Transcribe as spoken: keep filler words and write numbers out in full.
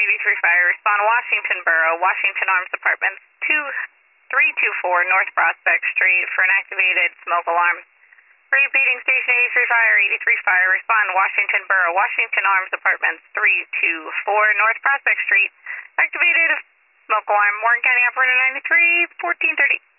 eighty-three Fire, respond Washington Borough, Washington Arms Apartments, two three two four North Prospect Street for an activated smoke alarm. Repeating Station eighty-three Fire, eighty-three Fire, respond Washington Borough, Washington Arms Apartments, three two four North Prospect Street, activated smoke alarm, Morgan County Operator ninety-three, fourteen thirty.